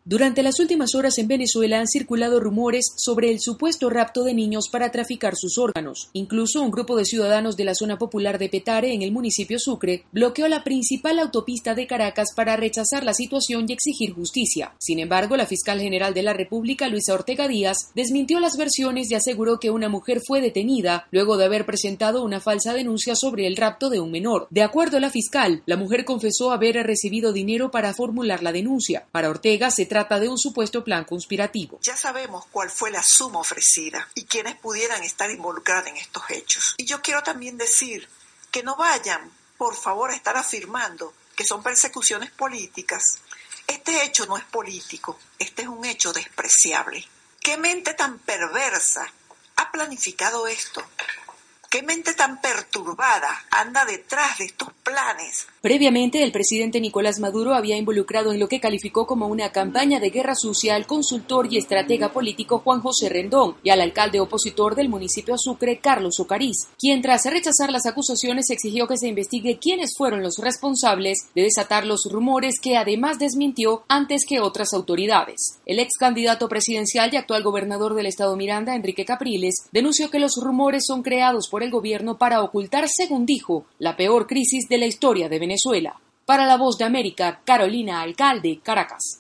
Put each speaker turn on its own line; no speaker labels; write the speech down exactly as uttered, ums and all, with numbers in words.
Durante las últimas horas en Venezuela han circulado rumores sobre el supuesto rapto de niños para traficar sus órganos. Incluso un grupo de ciudadanos de la zona popular de Petare, en el municipio Sucre, bloqueó la principal autopista de Caracas para rechazar la situación y exigir justicia. Sin embargo, la fiscal general de la República, Luisa Ortega Díaz, desmintió las versiones y aseguró que una mujer fue detenida luego de haber presentado una falsa denuncia sobre el rapto de un menor. De acuerdo a la fiscal, la mujer confesó haber recibido dinero para formular la denuncia. Para Ortega, se trata de un supuesto plan conspirativo.
Ya sabemos cuál fue la suma ofrecida y quiénes pudieran estar involucrados en estos hechos. Y yo quiero también decir que no vayan, por favor, a estar afirmando que son persecuciones políticas. Este hecho no es político, este es un hecho despreciable. ¿Qué mente tan perversa ha planificado esto? ¿Qué mente tan perturbada anda detrás de estos planes?
Previamente, el presidente Nicolás Maduro había involucrado en lo que calificó como una campaña de guerra sucia al consultor y estratega político Juan José Rendón y al alcalde opositor del municipio Sucre, Carlos Ocariz, quien tras rechazar las acusaciones exigió que se investigue quiénes fueron los responsables de desatar los rumores que además desmintió antes que otras autoridades. El ex candidato presidencial y actual gobernador del estado Miranda, Enrique Capriles, denunció que los rumores son creados por el gobierno para ocultar, según dijo, la peor crisis de la historia de Venezuela. Para La Voz de América, Carolina Alcalde, Caracas.